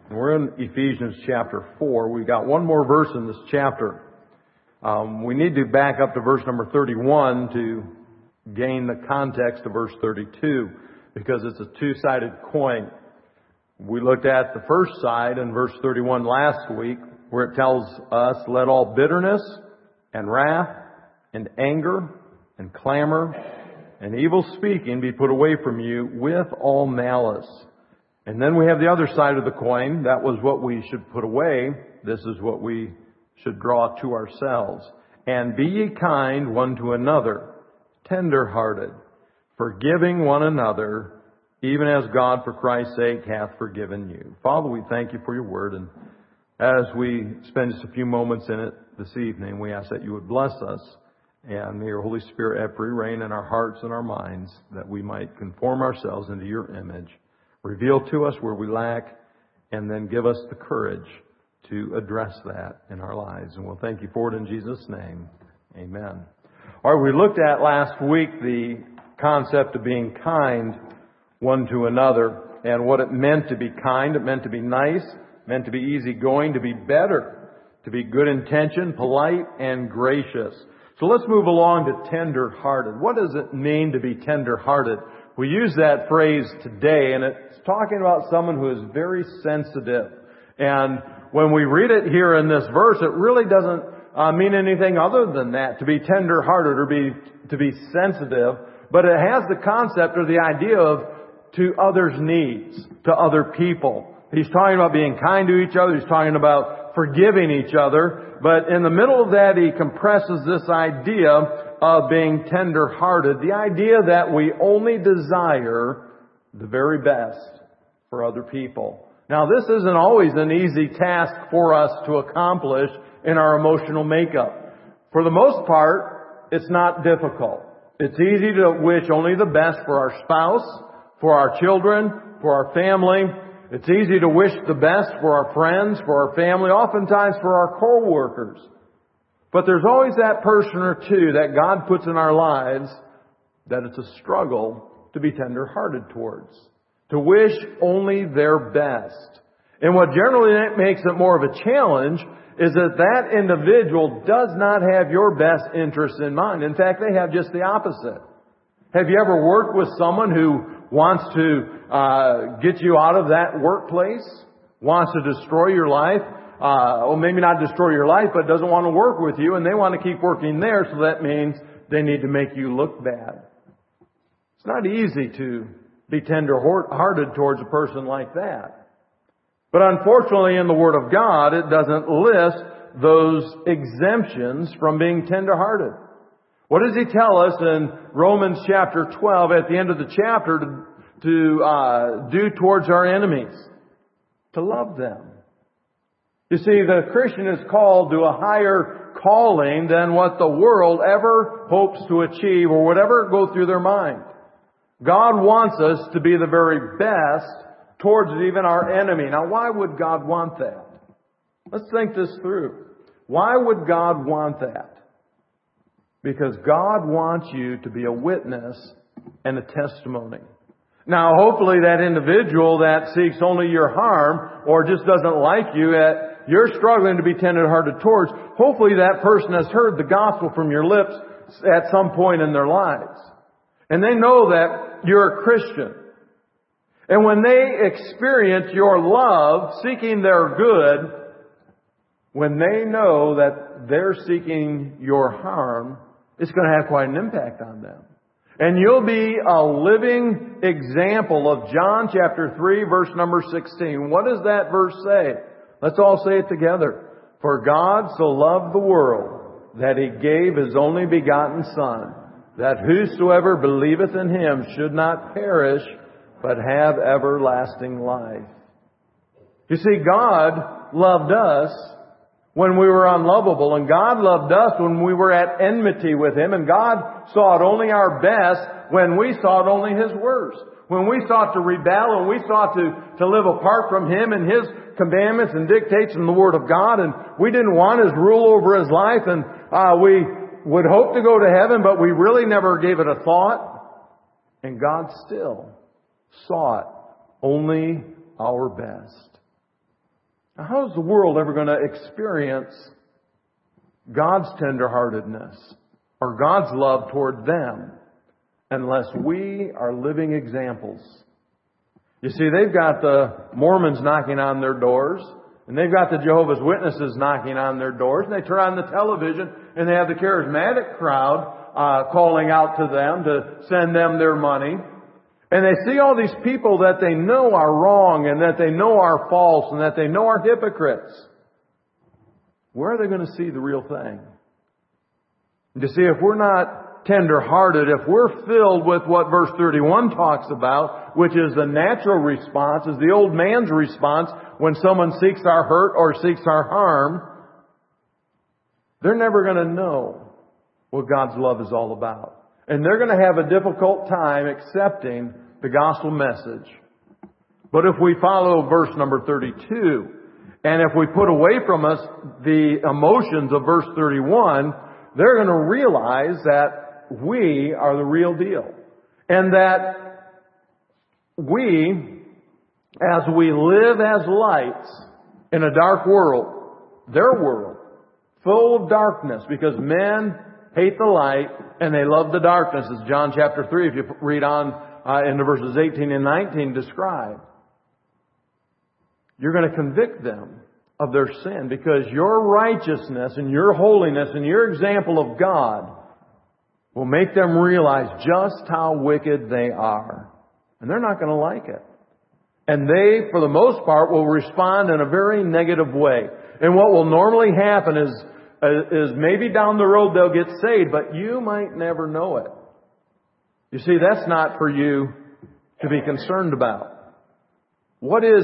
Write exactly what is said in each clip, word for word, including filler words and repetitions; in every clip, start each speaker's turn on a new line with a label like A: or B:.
A: We're in Ephesians chapter four. We've got one more verse in this chapter. Um, we need to back up to verse number thirty-one to gain the context of verse thirty-two, because it's a two-sided coin. We looked at the first side in verse thirty-one last week, where it tells us, "Let all bitterness and wrath and anger and clamor and evil speaking be put away from you with all malice." And then we have the other side of the coin. That was what we should put away. This is what we should draw to ourselves. "And be ye kind one to another, tender-hearted, forgiving one another, even as God for Christ's sake hath forgiven you." Father, we thank you for your word. And as we spend just a few moments in it this evening, we ask that you would bless us. And may your Holy Spirit have free reign in our hearts and our minds, that we might conform ourselves into your image. Reveal to us where we lack, and then give us the courage to address that in our lives. And we'll thank you for it in Jesus' name. Amen. All right, we looked at last week the concept of being kind one to another and what it meant to be kind. It meant to be nice, meant to be easygoing, to be better, to be good intentioned, polite, and gracious. So let's move along to tender-hearted. What does it mean to be tender-hearted? We use that phrase today, and it's talking about someone who is very sensitive. And when we read it here in this verse, it really doesn't uh, mean anything other than that, to be tender-hearted or be to be sensitive. But it has the concept or the idea of to others' needs, to other people. He's talking about being kind to each other. He's talking about forgiving each other. But in the middle of that, he compresses this idea of being tender-hearted, the idea that we only desire the very best for other people. Now, this isn't always an easy task for us to accomplish in our emotional makeup. For the most part, it's not difficult. It's easy to wish only the best for our spouse, for our children, for our family. It's easy to wish the best for our friends, for our family, oftentimes for our co-workers. But there's always that person or two that God puts in our lives that it's a struggle to be tender-hearted towards. To wish only their best. And what generally makes it more of a challenge is that that individual does not have your best interests in mind. In fact, they have just the opposite. Have you ever worked with someone who wants to uh, get you out of that workplace? Wants to destroy your life? Uh, well, maybe not destroy your life, but doesn't want to work with you, and they want to keep working there, so that means they need to make you look bad. It's not easy to be tender-hearted towards a person like that. But unfortunately, in the Word of God, it doesn't list those exemptions from being tender-hearted. What does He tell us in Romans chapter twelve, at the end of the chapter, to, to uh, do towards our enemies? To love them. You see, the Christian is called to a higher calling than what the world ever hopes to achieve or whatever go through their mind. God wants us to be the very best towards even our enemy. Now, why would God want that? Let's think this through. Why would God want that? Because God wants you to be a witness and a testimony. Now, hopefully that individual that seeks only your harm or just doesn't like you, at you're struggling to be tender-hearted towards, hopefully that person has heard the gospel from your lips at some point in their lives. And they know that you're a Christian. And when they experience your love, seeking their good, when they know that they're seeking your harm, it's going to have quite an impact on them. And you'll be a living example of John chapter three, verse number sixteen. What does that verse say? Let's all say it together. "For God so loved the world, that He gave His only begotten Son, that whosoever believeth in Him should not perish, but have everlasting life." You see, God loved us when we were unlovable, and God loved us when we were at enmity with Him, and God sought only our best when we sought only His worst. When we sought to rebel and we sought to, to live apart from Him and His commandments and dictates from the Word of God, and we didn't want His rule over His life, and uh, we would hope to go to heaven, but we really never gave it a thought. And God still sought only our best. Now, how is the world ever going to experience God's tenderheartedness or God's love toward them unless we are living examples? You see, they've got the Mormons knocking on their doors, and they've got the Jehovah's Witnesses knocking on their doors, and they turn on the television, and they have the charismatic crowd uh, calling out to them to send them their money. And they see all these people that they know are wrong, and that they know are false, and that they know are hypocrites. Where are they going to see the real thing? You see, if we're not tender-hearted, if we're filled with what verse thirty-one talks about, which is the natural response, is the old man's response when someone seeks our hurt or seeks our harm, they're never going to know what God's love is all about. And they're going to have a difficult time accepting the gospel message. But if we follow verse number thirty-two, and if we put away from us the emotions of verse thirty-one, they're going to realize that we are the real deal. And that we, as we live as lights in a dark world, their world, full of darkness, because men hate the light and they love the darkness, as John chapter three, if you read on uh, into verses eighteen and nineteen, describe. You're going to convict them of their sin, because your righteousness and your holiness and your example of God will make them realize just how wicked they are. And they're not going to like it. And they, for the most part, will respond in a very negative way. And what will normally happen is, is maybe down the road they'll get saved, but you might never know it. You see, that's not for you to be concerned about. What is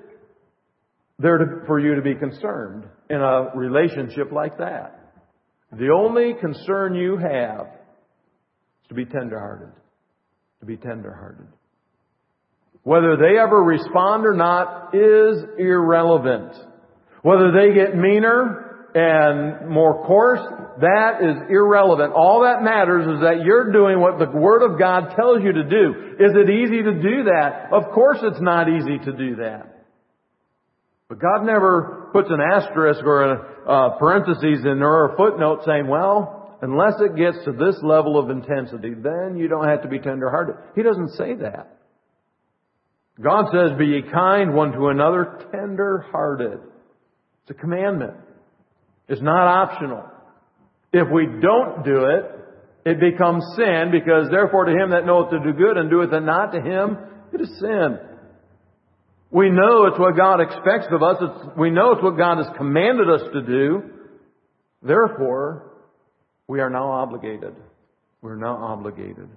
A: there to, for you to be concerned in a relationship like that? The only concern you have is to be tenderhearted. To be tenderhearted. Whether they ever respond or not is irrelevant. Whether they get meaner and more coarse, that is irrelevant. All that matters is that you're doing what the Word of God tells you to do. Is it easy to do that? Of course it's not easy to do that. But God never puts an asterisk or a uh, parentheses in there or a footnote saying, well, unless it gets to this level of intensity, then you don't have to be tenderhearted. He doesn't say that. God says, be ye kind one to another, tenderhearted. It's a commandment. It's not optional. If we don't do it, it becomes sin, because therefore to him that knoweth to do good and doeth it not, to him it is sin. We know it's what God expects of us. It's, we know it's what God has commanded us to do. Therefore, we are now obligated. We're now obligated.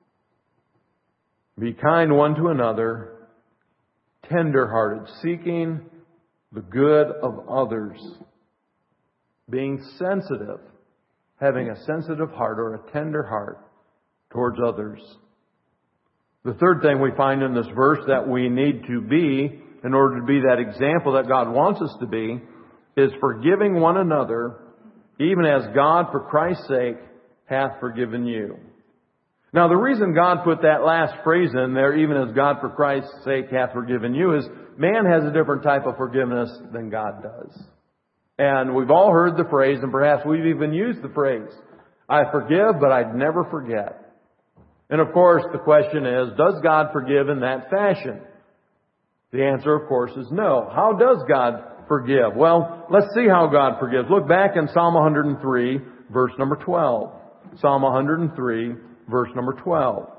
A: Be kind one to another, tender-hearted, seeking the good of others, being sensitive, having a sensitive heart or a tender heart towards others. The third thing we find in this verse that we need to be, in order to be that example that God wants us to be, is forgiving one another, even as God, for Christ's sake, hath forgiven you. Now, the reason God put that last phrase in there, even as God, for Christ's sake, hath forgiven you, is man has a different type of forgiveness than God does. And we've all heard the phrase, and perhaps we've even used the phrase, I forgive, but I'd never forget. And of course, the question is, does God forgive in that fashion? The answer, of course, is no. How does God forgive? Well, let's see how God forgives. Look back in Psalm one hundred three, verse number twelve. Psalm one hundred three, verse number twelve.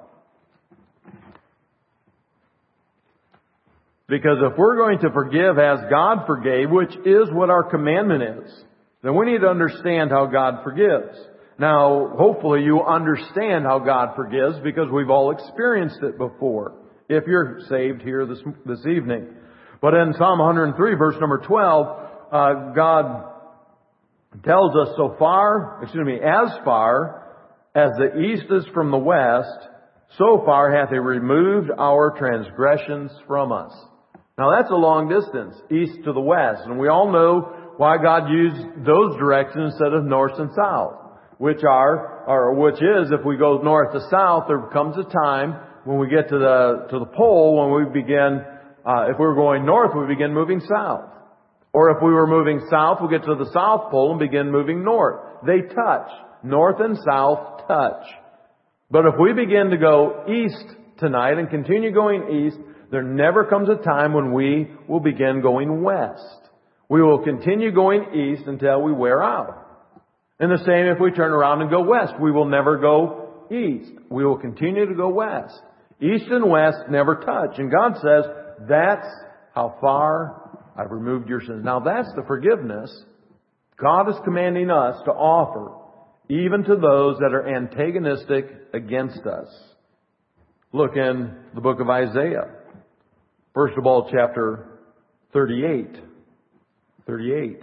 A: Because if we're going to forgive as God forgave, which is what our commandment is, then we need to understand how God forgives. Now, hopefully you understand how God forgives, because we've all experienced it before, if you're saved here this this evening. But in Psalm one hundred three, verse number twelve, uh, God tells us, so far, excuse me, as far as the east is from the west, so far hath He removed our transgressions from us. Now that's a long distance, east to the west. And we all know why God used those directions instead of north and south. Which are, or which is, if we go north to south, there comes a time when we get to the to the pole when we begin. Uh, if we're going north, we begin moving south. Or if we were moving south, we'll get to the South Pole and begin moving north. They touch. North and south touch. But if we begin to go east tonight and continue going east, there never comes a time when we will begin going west. We will continue going east until we wear out. And the same if we turn around and go west. We will never go east. We will continue to go west. East and west never touch. And God says, that's how far I've removed your sins. Now that's the forgiveness God is commanding us to offer, even to those that are antagonistic against us. Look in the book of Isaiah. First of all, chapter thirty-eight. thirty-eight.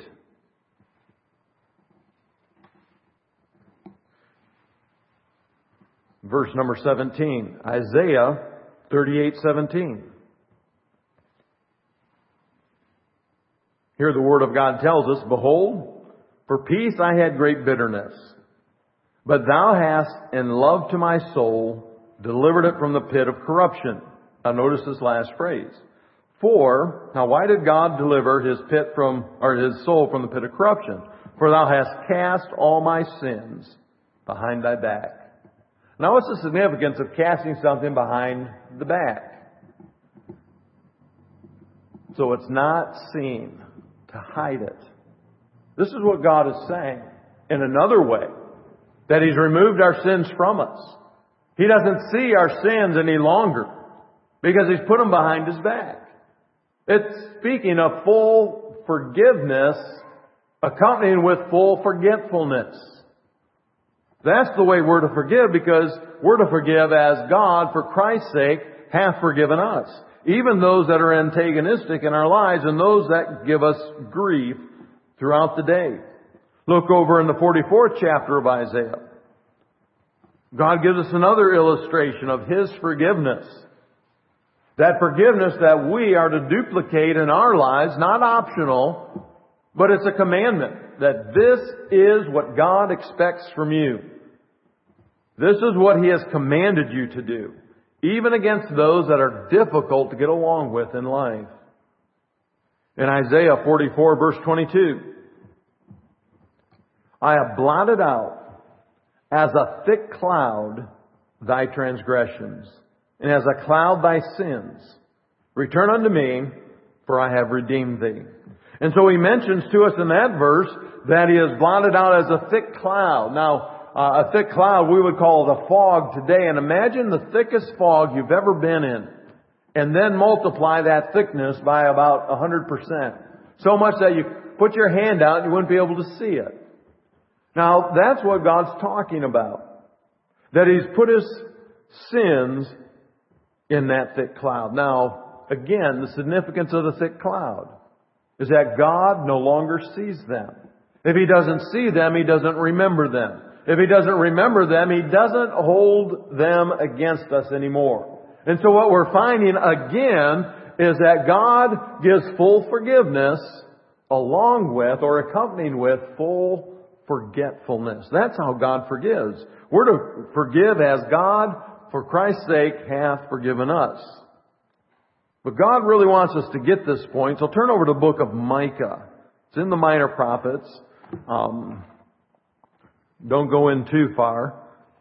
A: Verse number seventeen. Isaiah thirty-eight seventeen. Here the Word of God tells us, Behold, for peace I had great bitterness, but thou hast in love to my soul delivered it from the pit of corruption. Now notice this last phrase. For, now why did God deliver his pit from, or his soul from the pit of corruption? For thou hast cast all my sins behind thy back. Now what's the significance of casting something behind the back? So it's not seen, to hide it. This is what God is saying in another way, that He's removed our sins from us. He doesn't see our sins any longer because He's put them behind His back. It's speaking of full forgiveness accompanied with full forgetfulness. That's the way we're to forgive, because we're to forgive as God, for Christ's sake, hath forgiven us. Even those that are antagonistic in our lives and those that give us grief throughout the day. Look over in the forty-fourth chapter of Isaiah. God gives us another illustration of His forgiveness. That forgiveness that we are to duplicate in our lives, not optional, but it's a commandment that this is what God expects from you. This is what He has commanded you to do, even against those that are difficult to get along with in life. In Isaiah forty-four verse twenty-two, I have blotted out as a thick cloud thy transgressions, and as a cloud thy sins. Return unto me, for I have redeemed thee. And so He mentions to us in that verse that He has blotted out as a thick cloud. Now, uh, a thick cloud we would call the fog today. And imagine the thickest fog you've ever been in. And then multiply that thickness by about one hundred percent. So much that you put your hand out and you wouldn't be able to see it. Now, that's what God's talking about. That He's put His sins in that thick cloud. Now, again, the significance of the thick cloud is that God no longer sees them. If He doesn't see them, He doesn't remember them. If He doesn't remember them, He doesn't hold them against us anymore. And so what we're finding again is that God gives full forgiveness along with or accompanied with full forgetfulness. That's how God forgives. We're to forgive as God, for Christ's sake, hath forgiven us. But God really wants us to get this point. So turn over to the book of Micah. It's in the Minor Prophets. Um, don't go in too far.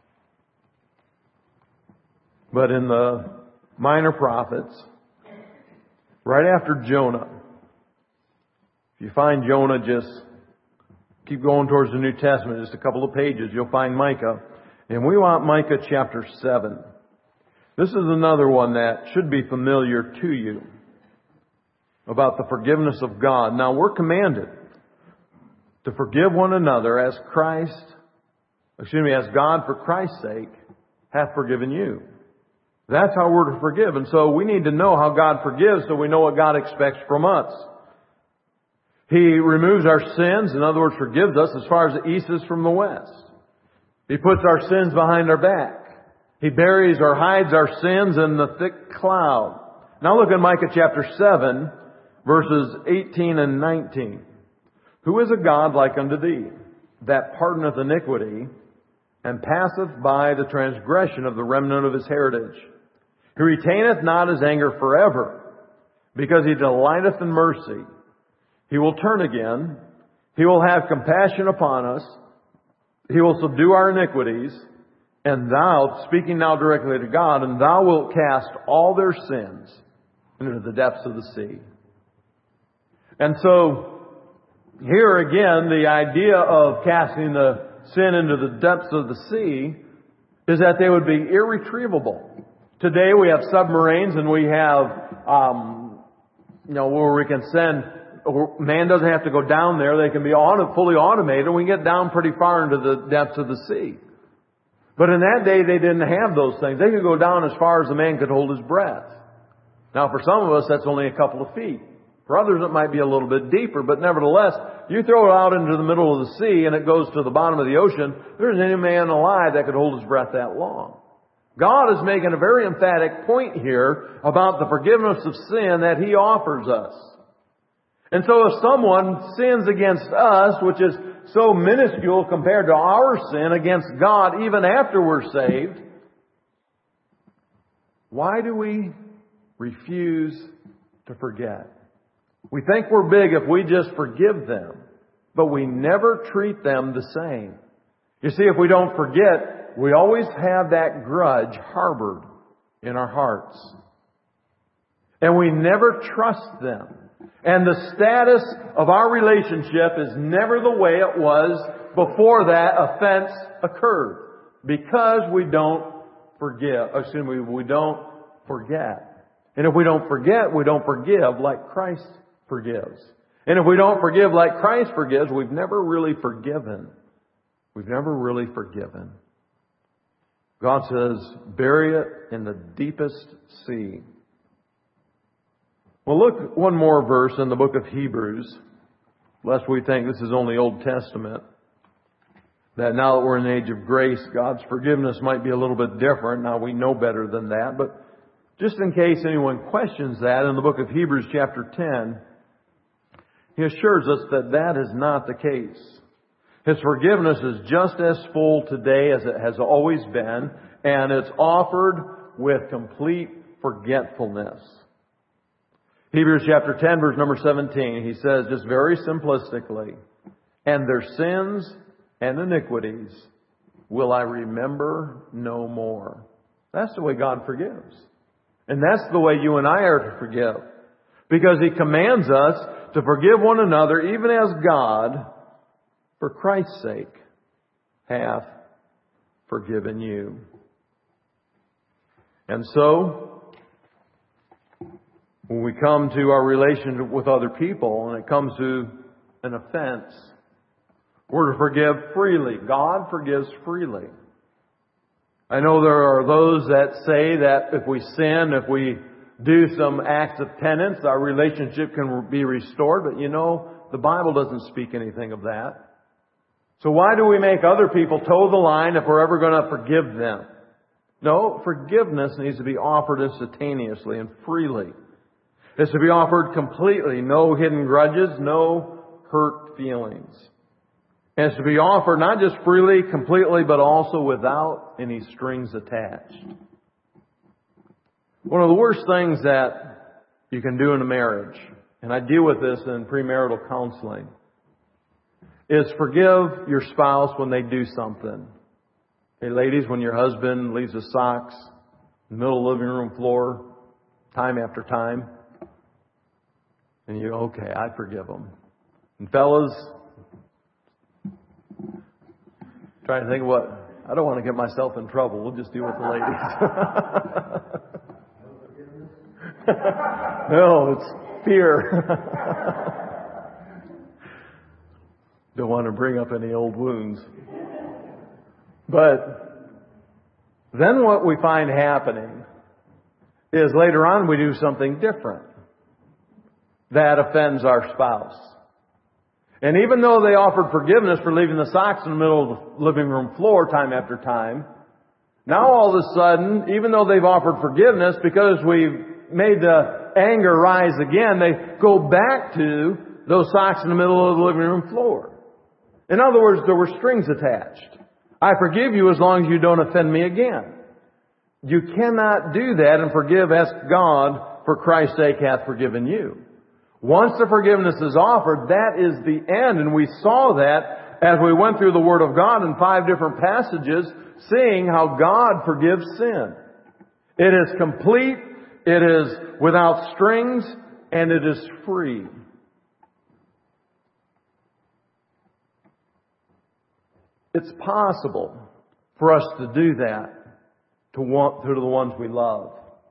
A: But in the Minor Prophets, right after Jonah, if you find Jonah, just keep going towards the New Testament, just a couple of pages, you'll find Micah. And we want Micah chapter seven. This is another one that should be familiar to you about the forgiveness of God. Now, we're commanded to forgive one another as Christ, excuse me, as God for Christ's sake hath forgiven you. That's how we're to forgive. And so we need to know how God forgives so we know what God expects from us. He removes our sins, in other words, forgives us as far as the east is from the west. He puts our sins behind our back. He buries or hides our sins in the thick cloud. Now look at Micah chapter seven, verses eighteen and nineteen. Who is a God like unto thee, that pardoneth iniquity, and passeth by the transgression of the remnant of his heritage? Who retaineth not his anger forever, because he delighteth in mercy. He will turn again. He will have compassion upon us. He will subdue our iniquities. And thou, speaking now directly to God, and thou wilt cast all their sins into the depths of the sea. And so, here again, the idea of casting the sin into the depths of the sea is that they would be irretrievable. Today we have submarines and we have, um, you know, where we can send, man doesn't have to go down there. They can be auto, fully automated. We can get down pretty far into the depths of the sea. But in that day, they didn't have those things. They could go down as far as a man could hold his breath. Now, for some of us, that's only a couple of feet. For others, it might be a little bit deeper. But nevertheless, you throw it out into the middle of the sea and it goes to the bottom of the ocean, there isn't any man alive that could hold his breath that long. God is making a very emphatic point here about the forgiveness of sin that He offers us. And so if someone sins against us, which is so minuscule compared to our sin against God even after we're saved, why do we refuse to forget? We think we're big if we just forgive them, but we never treat them the same. You see, if we don't forget, we always have that grudge harbored in our hearts. And we never trust them. And the status of our relationship is never the way it was before that offense occurred. Because we don't forgive. Excuse me, we don't forget. And if we don't forget, we don't forgive like Christ forgives. And if we don't forgive like Christ forgives, we've never really forgiven. We've never really forgiven. God says, bury it in the deepest sea. Well, look one more verse in the book of Hebrews, lest we think this is only Old Testament. That now that we're in the age of grace, God's forgiveness might be a little bit different. Now we know better than that, but just in case anyone questions that, in the book of Hebrews chapter ten, he assures us that that is not the case. His forgiveness is just as full today as it has always been, and it's offered with complete forgetfulness. Hebrews chapter ten, verse number seventeen, he says just very simplistically, and their sins and iniquities will I remember no more. That's the way God forgives. And that's the way you and I are to forgive. Because He commands us to forgive one another, even as God, for Christ's sake, hath forgiven you. And so, when we come to our relationship with other people and it comes to an offense, we're to forgive freely. God forgives freely. I know there are those that say that if we sin, if we do some acts of penance, our relationship can be restored. But you know, the Bible doesn't speak anything of that. So why do we make other people toe the line if we're ever going to forgive them? No, forgiveness needs to be offered instantaneously and freely. It's to be offered completely. No hidden grudges, no hurt feelings. And it's to be offered not just freely, completely, but also without any strings attached. One of the worst things that you can do in a marriage, and I deal with this in premarital counseling, is forgive your spouse when they do something. Hey ladies, when your husband leaves his socks in the middle of the living room floor, time after time, and you, okay, I forgive him. And fellas, trying to think of what, I don't want to get myself in trouble. We'll just deal with the ladies. No, it's fear. Don't want to bring up any old wounds. But then what we find happening is later on we do something different that offends our spouse. And even though they offered forgiveness for leaving the socks in the middle of the living room floor time after time, now all of a sudden, even though they've offered forgiveness, because we've made the anger rise again, they go back to those socks in the middle of the living room floor. In other words, there were strings attached. I forgive you as long as you don't offend me again. You cannot do that and forgive as God, for Christ's sake, hath forgiven you. Once the forgiveness is offered, that is the end. And we saw that as we went through the Word of God in five different passages, seeing how God forgives sin. It is complete, it is without strings, and it is free. It's possible for us to do that to want to the ones we love.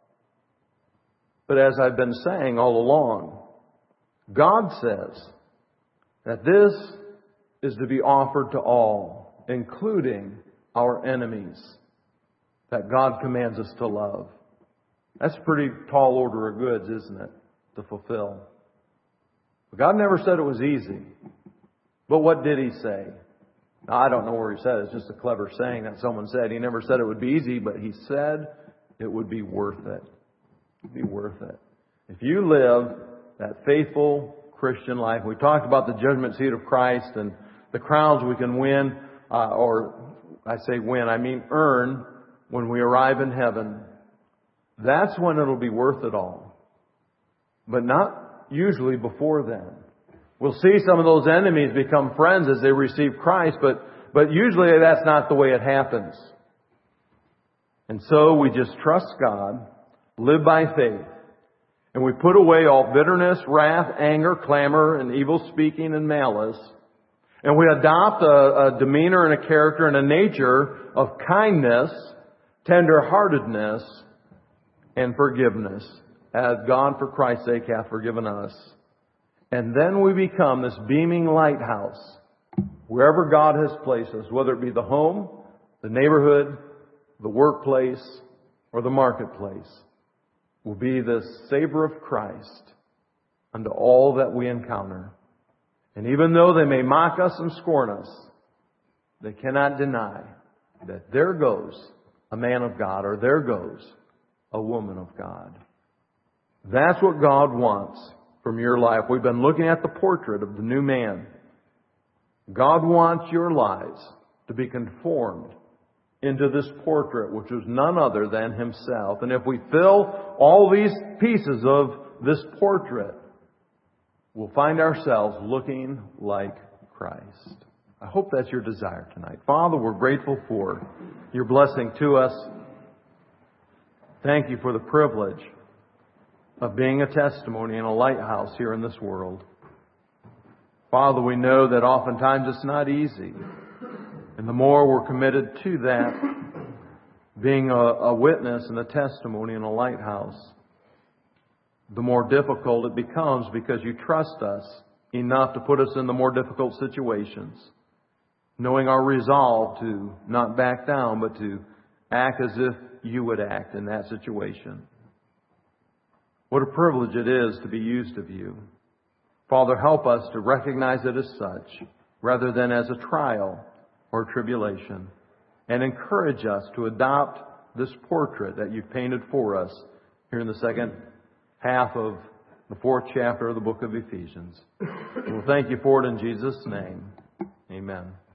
A: But as I've been saying all along, God says that this is to be offered to all, including our enemies, that God commands us to love. That's a pretty tall order of goods, isn't it, to fulfill? But God never said it was easy. But what did He say? Now, I don't know where He said it. It's just a clever saying that someone said. He never said it would be easy, but He said it would be worth it. It would be worth it. If you live that faithful Christian life, we talked about the judgment seat of Christ and the crowns we can win, uh, or I say win, I mean earn, when we arrive in heaven. That's when it'll be worth it all. But not usually before then. We'll see some of those enemies become friends as they receive Christ, but, but usually that's not the way it happens. And so we just trust God, live by faith, and we put away all bitterness, wrath, anger, clamor, and evil speaking and malice, and we adopt a, a demeanor and a character and a nature of kindness, tender-heartedness, and forgiveness, as God for Christ's sake hath forgiven us. And then we become this beaming lighthouse wherever God has placed us, whether it be the home, the neighborhood, the workplace, or the marketplace. We'll be the savor of Christ unto all that we encounter. And even though they may mock us and scorn us, they cannot deny that there goes a man of God, or there goes a woman of God. That's what God wants from your life. We've been looking at the portrait of the new man. God wants your lives to be conformed into this portrait, which is none other than Himself. And if we fill all these pieces of this portrait, we'll find ourselves looking like Christ. I hope that's your desire tonight. Father, we're grateful for your blessing to us. Thank you for the privilege of being a testimony and a lighthouse here in this world. Father, we know that oftentimes it's not easy. And the more we're committed to that, being a, a witness and a testimony and a lighthouse, the more difficult it becomes, because you trust us enough to put us in the more difficult situations, knowing our resolve to not back down, but to act as if you would act in that situation. What a privilege it is to be used of you. Father, help us to recognize it as such, rather than as a trial or tribulation. And encourage us to adopt this portrait that you've painted for us here in the second half of the fourth chapter of the book of Ephesians. We'll thank you for it in Jesus' name. Amen.